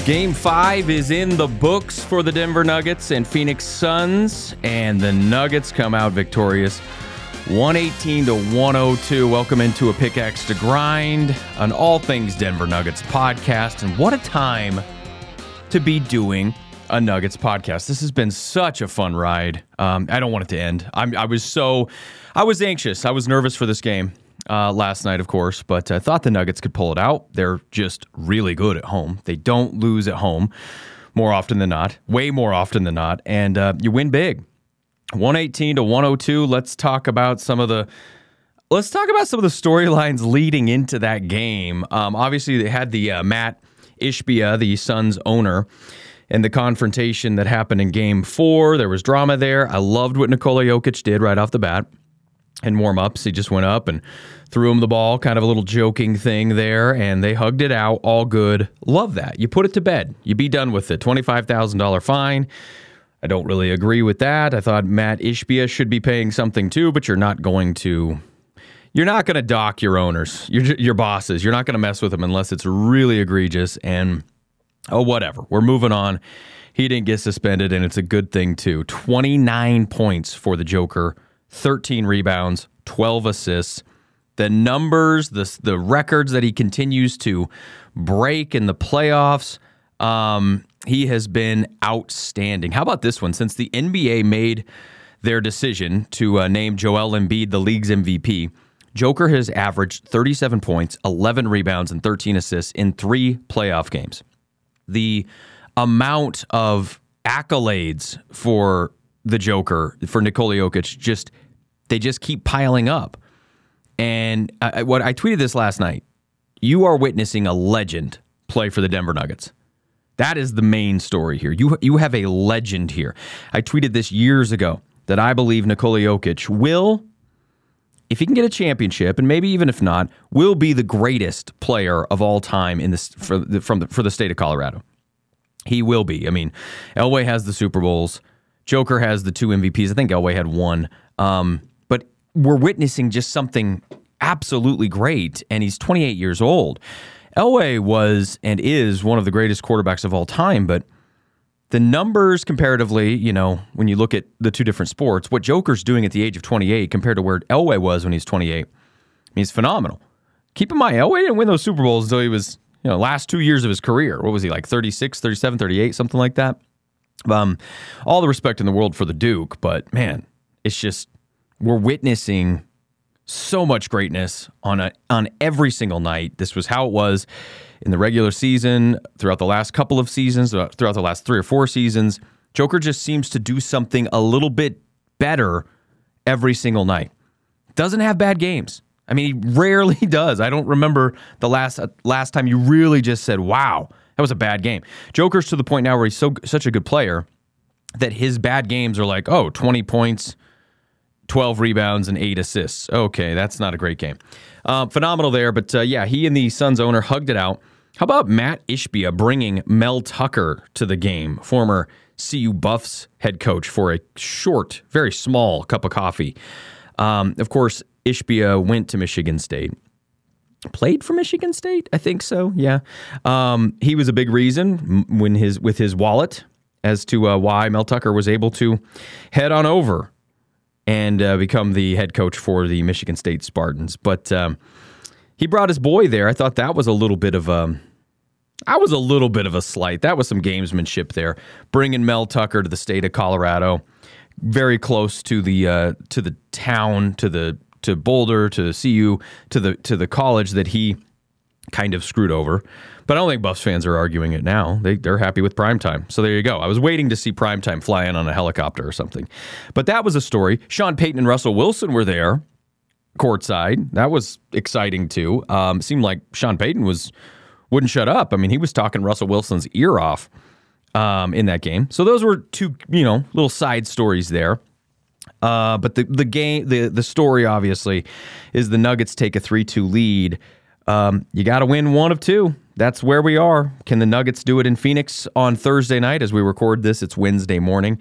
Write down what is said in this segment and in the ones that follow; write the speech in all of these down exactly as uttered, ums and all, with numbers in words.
Game five is in the books for the Denver Nuggets and Phoenix Suns, and the Nuggets come out victorious one eighteen to one oh two. Welcome into a Pickaxe to Grind, an all things Denver Nuggets podcast, and what a time to be doing a Nuggets podcast. This has been such a fun ride. Um, I don't want it to end. I'm, I was so, I was anxious. I was nervous for this game. Uh, last night, of course, but I thought the Nuggets could pull it out. They're just really good at home. They don't lose at home more often than not, way more often than not, and uh, you win big. one eighteen to one oh two. Let's talk about some of the let's talk about some of the storylines leading into that game. Um, obviously, they had the uh, Matt Ishbia, the Suns owner, and the confrontation that happened in Game Four. There was drama there. I loved what Nikola Jokic did right off the bat. In warm-ups, he just went up and threw him the ball, kind of a little joking thing there, and they hugged it out, all good. Love that. You put it to bed. You be done with it. twenty-five thousand dollars fine. I don't really agree with that. I thought Matt Ishbia should be paying something too, but you're not going to you're not going to dock your owners, your, your bosses. You're not going to mess with them unless it's really egregious, and oh, whatever. We're moving on. He didn't get suspended, and it's a good thing too. twenty-nine points for the Joker. thirteen rebounds, twelve assists. The numbers, the the records that he continues to break in the playoffs, um, he has been outstanding. How about this one? Since the N B A made their decision to uh, name Joel Embiid the league's M V P, Joker has averaged thirty-seven points, eleven rebounds, and thirteen assists in three playoff games. The amount of accolades for the Joker, for Nikola Jokic, just they just keep piling up. And I, what I tweeted this last night, you are witnessing a legend play for the Denver Nuggets. That is the main story here. You you have a legend here. I tweeted this years ago that I believe Nikola Jokic will, if he can get a championship, and maybe even if not, will be the greatest player of all time in this for the, from the, for the state of Colorado. He will be. I mean, Elway has the Super Bowls. Joker has the two M V Ps. I think Elway had one. Um, but we're witnessing just something absolutely great, and he's twenty-eight years old. Elway was and is one of the greatest quarterbacks of all time, but the numbers comparatively, you know, when you look at the two different sports, what Joker's doing at the age of twenty-eight compared to where Elway was when he's twenty-eight, he's phenomenal. Keep in mind, Elway didn't win those Super Bowls until he was, you know, last two years of his career. What was he, like thirty-six, thirty-seven, thirty-eight, something like that? Um, all the respect in the world for the Duke, but man, it's just we're witnessing so much greatness on a on every single night. This was how it was in the regular season, throughout the last couple of seasons, throughout the last three or four seasons. Joker just seems to do something a little bit better every single night. Doesn't have bad games. I mean, he rarely does. I don't remember the last uh, last time you really just said, wow, that was a bad game. Joker's to the point now where he's so such a good player that his bad games are like, oh, twenty points, twelve rebounds, and eight assists. Okay, that's not a great game. Uh, phenomenal there, but uh, yeah, he and the Suns owner hugged it out. How about Matt Ishbia bringing Mel Tucker to the game, former C U Buffs head coach, for a short, very small cup of coffee? Um, of course, Ishbia went to Michigan State. Played for Michigan State? I think so, yeah. Um, he was a big reason when his with his wallet as to uh, why Mel Tucker was able to head on over and uh, become the head coach for the Michigan State Spartans. But um, he brought his boy there. I thought that was a little bit of a, I was a little bit of a slight. That was some gamesmanship there, bringing Mel Tucker to the state of Colorado, very close to the uh, to the town, to the to Boulder, to the C U, to the to the college that he kind of screwed over. But I don't think Buffs fans are arguing it now. They, they're happy with primetime. So there you go. I was waiting to see primetime fly in on a helicopter or something. But that was a story. Sean Payton and Russell Wilson were there courtside. That was exciting too. Um, seemed like Sean Payton was wouldn't shut up. I mean, he was talking Russell Wilson's ear off um, in that game. So those were two, you know, little side stories there. Uh, but the the game, the the story obviously is the Nuggets take a three two lead. Um, you got to win one of two. That's where we are. Can the Nuggets do it in Phoenix on Thursday night as we record this? It's Wednesday morning.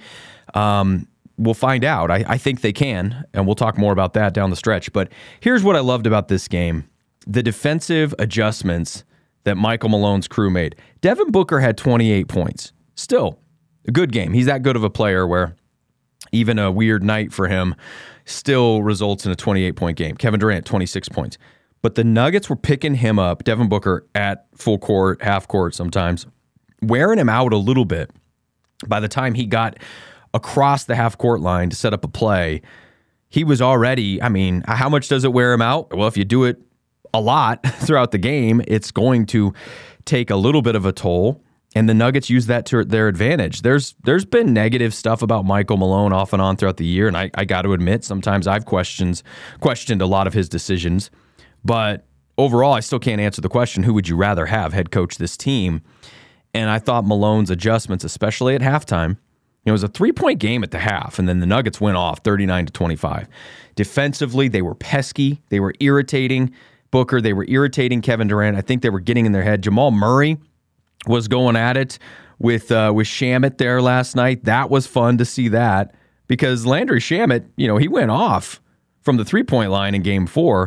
Um, we'll find out. I, I think they can, and we'll talk more about that down the stretch. But here's what I loved about this game. The defensive adjustments that Michael Malone's crew made. Devin Booker had twenty-eight points. Still, a good game. He's that good of a player where even a weird night for him still results in a twenty-eight point game. Kevin Durant, twenty-six points. But the Nuggets were picking him up, Devin Booker, at full court, half court sometimes, wearing him out a little bit. By the time he got across the half court line to set up a play, he was already, I mean, how much does it wear him out? Well, if you do it a lot throughout the game, it's going to take a little bit of a toll. And the Nuggets use that to their advantage. There's there's been negative stuff about Michael Malone off and on throughout the year, and I, I got to admit, sometimes I've questions questioned a lot of his decisions. But overall, I still can't answer the question, who would you rather have head coach this team? And I thought Malone's adjustments, especially at halftime, it was a three-point game at the half, and then the Nuggets went off thirty-nine to twenty-five. Defensively, they were pesky. They were irritating Booker. They were irritating Kevin Durant. I think they were getting in their head. Jamal Murray was going at it with uh, with Shamet there last night. That was fun to see that because Landry Shamet, you know, he went off from the three-point line in game four.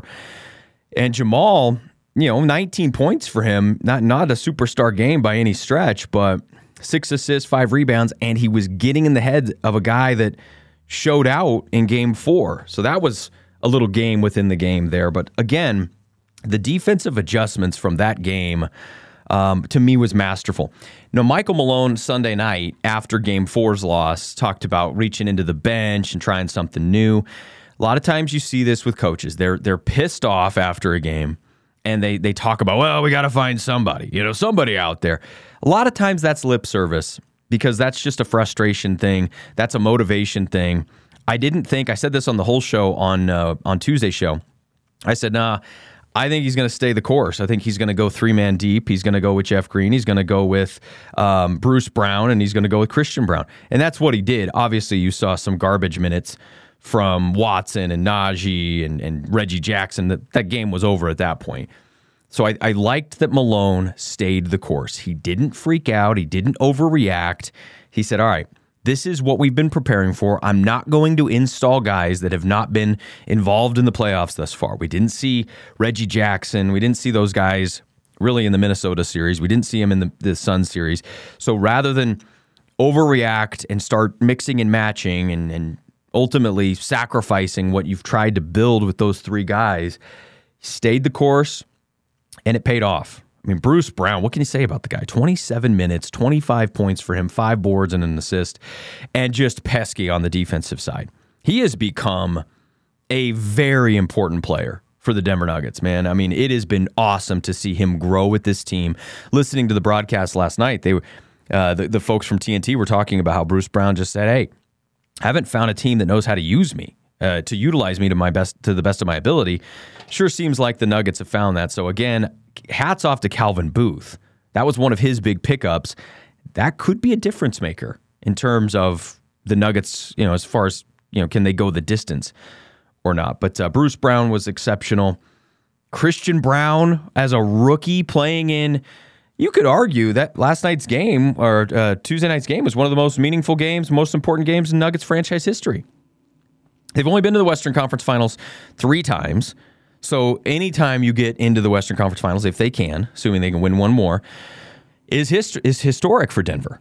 And Jamal, you know, nineteen points for him. Not, not a superstar game by any stretch, but six assists, five rebounds, and he was getting in the head of a guy that showed out in game four. So that was a little game within the game there. But again, the defensive adjustments from that game Um, to me was masterful. Now, Michael Malone Sunday night after Game Four's loss talked about reaching into the bench and trying something new. A lot of times you see this with coaches. They're they're pissed off after a game, and they they talk about, well, we got to find somebody, you know, somebody out there. A lot of times that's lip service because that's just a frustration thing. That's a motivation thing. I didn't think, I said this on the whole show on uh, on Tuesday's show. I said, nah, I think he's going to stay the course. I think he's going to go three-man deep. He's going to go with Jeff Green. He's going to go with um, Bruce Brown, and he's going to go with Christian Brown. And that's what he did. Obviously, you saw some garbage minutes from Watson and Najee and, and Reggie Jackson. That, that game was over at that point. So I, I liked that Malone stayed the course. He didn't freak out. He didn't overreact. He said, all right, this is what we've been preparing for. I'm not going to install guys that have not been involved in the playoffs thus far. We didn't see Reggie Jackson. We didn't see those guys really in the Minnesota series. We didn't see him in the, the Suns series. So rather than overreact and start mixing and matching and, and ultimately sacrificing what you've tried to build with those three guys, he stayed the course, and it paid off. I mean, Bruce Brown, what can you say about the guy? twenty-seven minutes, twenty-five points for him, five boards and an assist, and just pesky on the defensive side. He has become a very important player for the Denver Nuggets, man. I mean, it has been awesome to see him grow with this team. Listening to the broadcast last night, they uh, the, the folks from T N T were talking about how Bruce Brown just said, hey, I haven't found a team that knows how to use me, uh, to utilize me to my best to the best of my ability. Sure seems like the Nuggets have found that. So again, hats off to Calvin Booth. That was one of his big pickups. That could be a difference maker in terms of the Nuggets, you know, as far as, you know, can they go the distance or not. But uh, Bruce Brown was exceptional. Christian Brown as a rookie playing in, you could argue that last night's game or uh, Tuesday night's game was one of the most meaningful games, most important games in Nuggets franchise history. They've only been to the Western Conference Finals three times. So anytime you get into the Western Conference Finals, if they can, assuming they can win one more, is hist- is historic for Denver.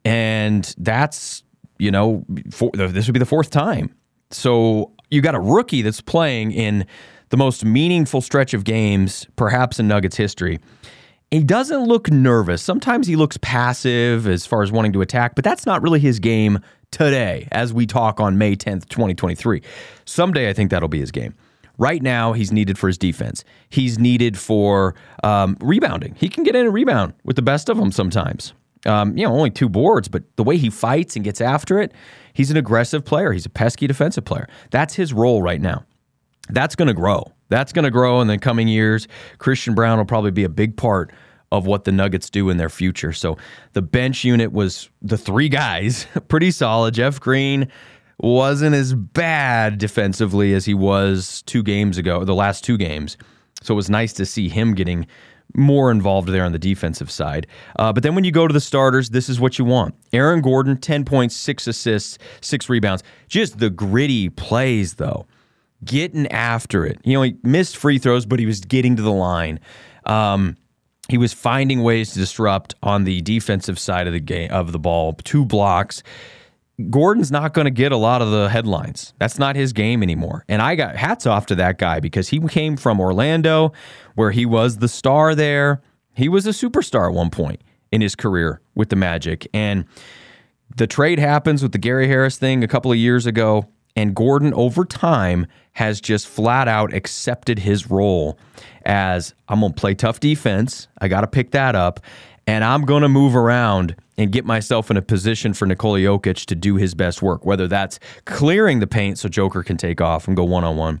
And that's, you know, for, this would be the fourth time. So you got a rookie that's playing in the most meaningful stretch of games, perhaps in Nuggets history. He doesn't look nervous. Sometimes he looks passive as far as wanting to attack, but that's not really his game today as we talk on May tenth, twenty twenty-three. Someday I think that'll be his game. Right now, he's needed for his defense. He's needed for um, rebounding. He can get in and rebound with the best of them sometimes. Um, you know, only two boards, but the way he fights and gets after it, he's an aggressive player. He's a pesky defensive player. That's his role right now. That's going to grow. That's going to grow in the coming years. Christian Brown will probably be a big part of what the Nuggets do in their future. So the bench unit was the three guys, pretty solid. Jeff Green wasn't as bad defensively as he was two games ago, the last two games. So it was nice to see him getting more involved there on the defensive side. Uh, but then when you go to the starters, this is what you want. Aaron Gordon, ten points, six assists, six rebounds. Just the gritty plays, though. Getting after it. You know, he missed free throws, but he was getting to the line. Um, He was finding ways to disrupt on the defensive side of the game of the ball. Two blocks. Gordon's not going to get a lot of the headlines. That's not his game anymore. And I got hats off to that guy because he came from Orlando, where he was the star there. He was a superstar at one point in his career with the Magic. And the trade happens with the Gary Harris thing a couple of years ago. And Gordon, over time, has just flat out accepted his role as, I'm going to play tough defense. I got to pick that up. And I'm going to move around and get myself in a position for Nikola Jokic to do his best work, whether that's clearing the paint so Joker can take off and go one-on-one,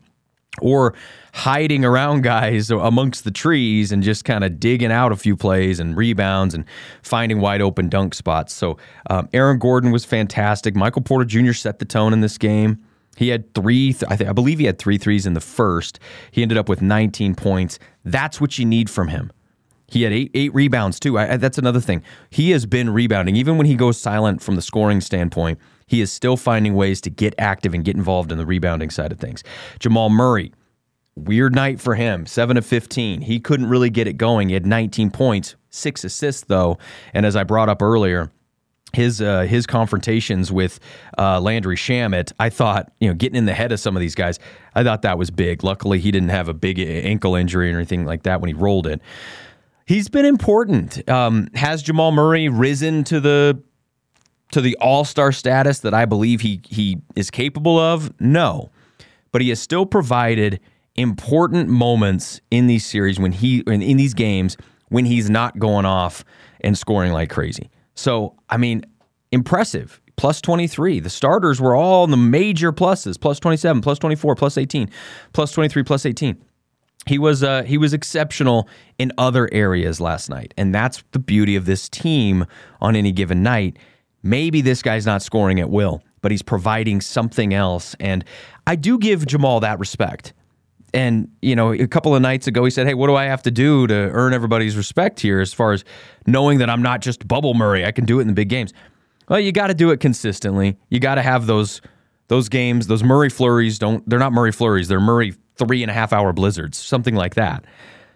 or hiding around guys amongst the trees and just kind of digging out a few plays and rebounds and finding wide open dunk spots. So um, Aaron Gordon was fantastic. Michael Porter Junior set the tone in this game. He had three, th- I, th- I believe he had three threes in the first. He ended up with nineteen points. That's what you need from him. He had eight eight rebounds, too. I, I, that's another thing. He has been rebounding. Even when he goes silent from the scoring standpoint, he is still finding ways to get active and get involved in the rebounding side of things. Jamal Murray, weird night for him, seven of fifteen. He couldn't really get it going. He had nineteen points, six assists, though. And as I brought up earlier, his uh, his confrontations with uh, Landry Shamet, I thought, you know, getting in the head of some of these guys, I thought that was big. Luckily, he didn't have a big ankle injury or anything like that when he rolled it. He's been important. Um, has Jamal Murray risen to the to the all-star status that I believe he he is capable of? No. But he has still provided important moments in these series when he in, in these games when he's not going off and scoring like crazy. So, I mean, impressive. Plus twenty-three. The starters were all in the major pluses. Plus twenty-seven, plus twenty-four, plus eighteen, plus twenty-three, plus eighteen. He was uh, he was exceptional in other areas last night, and that's the beauty of this team on any given night. Maybe this guy's not scoring at will, but he's providing something else, and I do give Jamal that respect. And, you know, a couple of nights ago, he said, hey, what do I have to do to earn everybody's respect here as far as knowing that I'm not just Bubble Murray? I can do it in the big games. Well, you got to do it consistently. You got to have those those games, those Murray flurries. Don't they're not Murray flurries. They're Murray three and a half hour blizzards, something like that.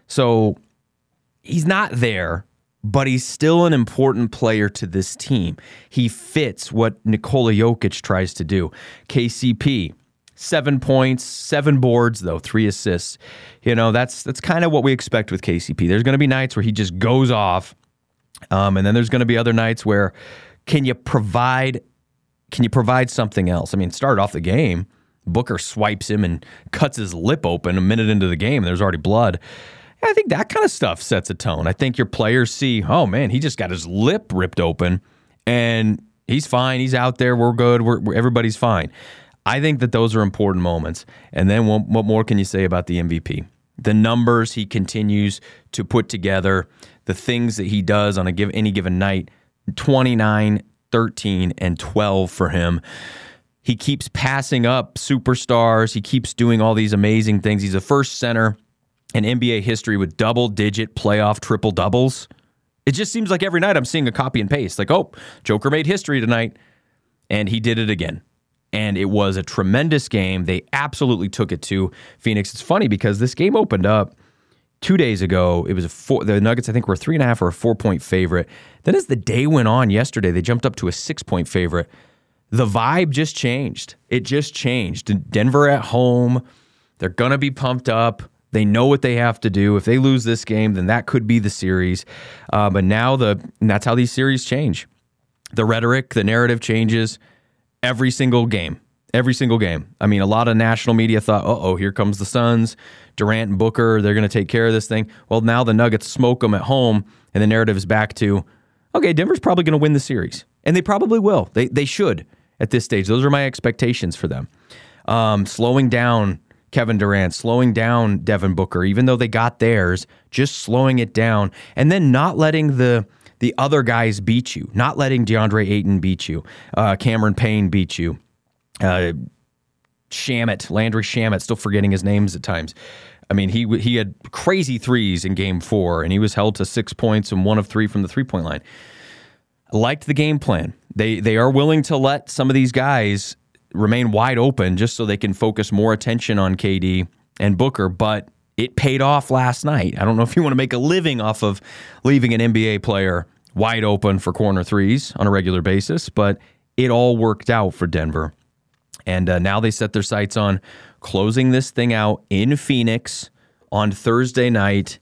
So he's not there, but he's still an important player to this team. He fits what Nikola Jokic tries to do. K C P, seven points, seven boards, though, three assists. You know, that's that's kind of what we expect with K C P. There's going to be nights where he just goes off, um, and then there's going to be other nights where can you provide can you provide something else? I mean, started off the game, Booker swipes him and cuts his lip open a minute into the game. There's already blood. I think that kind of stuff sets a tone. I think your players see, oh, man, he just got his lip ripped open, and he's fine. He's out there. We're good. We're, we're everybody's fine. I think that those are important moments. And then what, what more can you say about the M V P? The numbers he continues to put together, the things that he does on a give, any given night, twenty-nine, thirteen, and twelve for him. He keeps passing up superstars. He keeps doing all these amazing things. He's the first center in N B A history with double-digit playoff triple-doubles. It just seems like every night I'm seeing a copy and paste. Like, oh, Joker made history tonight, and he did it again. And it was a tremendous game. They absolutely took it to Phoenix. It's funny because this game opened up two days ago. It was a four, the Nuggets, I think, were a three and a half or a four-point favorite. Then as the day went on yesterday, they jumped up to a six-point favorite. The vibe just changed. It just changed. Denver at home, they're going to be pumped up. They know what they have to do. If they lose this game, then that could be the series. Uh, but now the and that's how these series change. The rhetoric, the narrative changes every single game. Every single game. I mean, a lot of national media thought, uh-oh, here comes the Suns, Durant and Booker, they're going to take care of this thing. Well, now the Nuggets smoke them at home, and the narrative is back to, okay, Denver's probably going to win the series. And they probably will. They they should at this stage. Those are my expectations for them. Um, slowing down Kevin Durant, slowing down Devin Booker, even though they got theirs, just slowing it down, and then not letting the the other guys beat you, not letting DeAndre Ayton beat you, uh, Cameron Payne beat you, uh, Shamet, Landry Shamet, still forgetting his names at times. I mean, he he had crazy threes in game four, and he was held to six points and one of three from the three-point line. I liked the game plan. They they are willing to let some of these guys remain wide open just so they can focus more attention on K D and Booker, but it paid off last night. I don't know if you want to make a living off of leaving an N B A player wide open for corner threes on a regular basis, but it all worked out for Denver. And uh, now they set their sights on closing this thing out in Phoenix on Thursday night.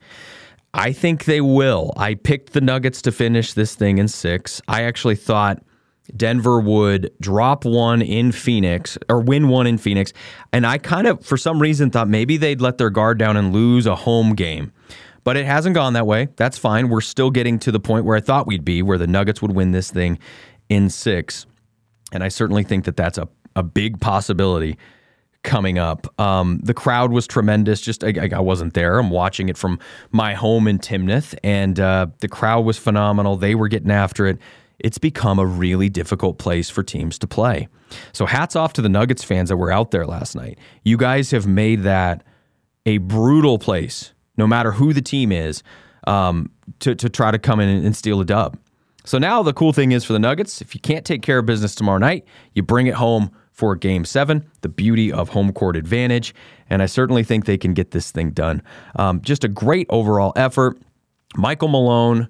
I think they will. I picked the Nuggets to finish this thing in six. I actually thought Denver would drop one in Phoenix or win one in Phoenix. And I kind of, for some reason, thought maybe they'd let their guard down and lose a home game. But it hasn't gone that way. That's fine. We're still getting to the point where I thought we'd be, where the Nuggets would win this thing in six. And I certainly think that that's a, a big possibility coming up. Um, the crowd was tremendous. Just I, I wasn't there. I'm watching it from my home in Timnath, and uh, the crowd was phenomenal. They were getting after it. It's become a really difficult place for teams to play. So hats off to the Nuggets fans that were out there last night. You guys have made that a brutal place, no matter who the team is, um, to, to try to come in and steal a dub. So now the cool thing is for the Nuggets, if you can't take care of business tomorrow night, you bring it home for game seven, the beauty of home court advantage. And I certainly think they can get this thing done. Um, just a great overall effort. Michael Malone,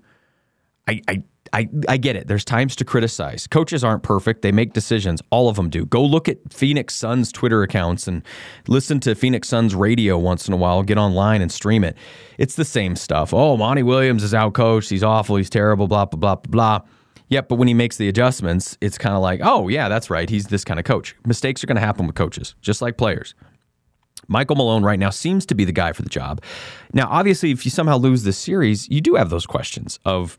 I, I I, I get it. There's times to criticize. Coaches aren't perfect. They make decisions. All of them do. Go look at Phoenix Suns Twitter accounts and listen to Phoenix Suns radio once in a while. Get online and stream it. It's the same stuff. Oh, Monty Williams is outcoached. He's awful. He's terrible, blah, blah, blah, blah, blah. Yep, but when he makes the adjustments, it's kind of like, oh, yeah, that's right. He's this kind of coach. Mistakes are going to happen with coaches, just like players. Michael Malone right now seems to be the guy for the job. Now, obviously, if you somehow lose this series, you do have those questions of,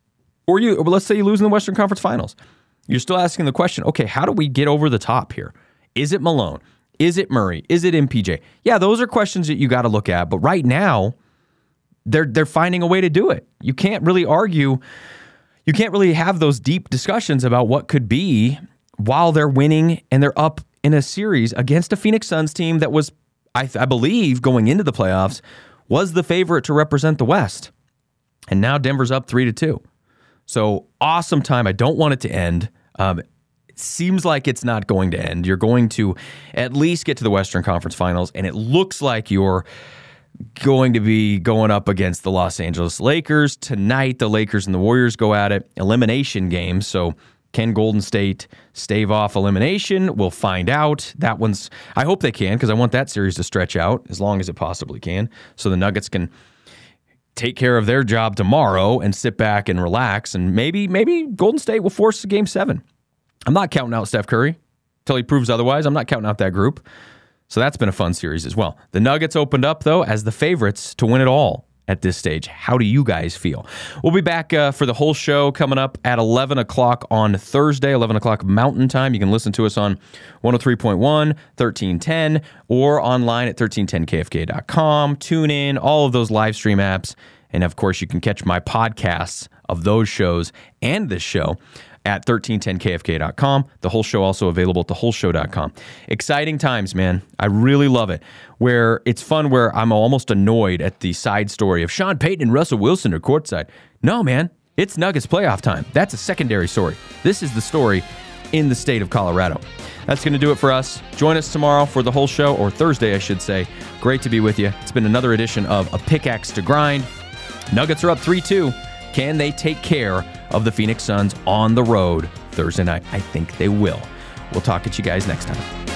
Or you, or let's say you lose in the Western Conference Finals. You're still asking the question, okay, how do we get over the top here? Is it Malone? Is it Murray? Is it M P J? Yeah, those are questions that you got to look at. But right now, they're they're finding a way to do it. You can't really argue. You can't really have those deep discussions about what could be while they're winning and they're up in a series against a Phoenix Suns team that was, I, I believe, going into the playoffs, was the favorite to represent the West. And now Denver's up three to two. So awesome time. I don't want it to end. Um, it seems like it's not going to end. You're going to at least get to the Western Conference Finals, and it looks like you're going to be going up against the Los Angeles Lakers. Tonight, the Lakers and the Warriors go at it. Elimination game. So can Golden State stave off elimination? We'll find out. That one's, I hope they can, because I want that series to stretch out as long as it possibly can, so the Nuggets can take care of their job tomorrow and sit back and relax, and maybe maybe Golden State will force a game seven. I'm not counting out Steph Curry until he proves otherwise. I'm not counting out that group. So that's been a fun series as well. The Nuggets opened up, though, as the favorites to win it all at this stage. How do you guys feel? We'll be back uh, for the whole show coming up at eleven o'clock on Thursday, eleven o'clock Mountain Time. You can listen to us on one oh three point one, thirteen ten, or online at thirteen ten K F K dot com. Tune in, all of those live stream apps. And, of course, you can catch my podcasts of those shows and this show at thirteen ten K F K dot com. The whole show also available at the whole show dot com. Exciting times, man. I really love it. Where it's fun where I'm almost annoyed at the side story of Sean Payton and Russell Wilson are courtside. No, man. It's Nuggets playoff time. That's a secondary story. This is the story in the state of Colorado. That's going to do it for us. Join us tomorrow for the whole show, or Thursday, I should say. Great to be with you. It's been another edition of A Pickaxe to Grind. Nuggets are up three two. Can they take care of the Phoenix Suns on the road Thursday night? I think they will. We'll talk at you guys next time.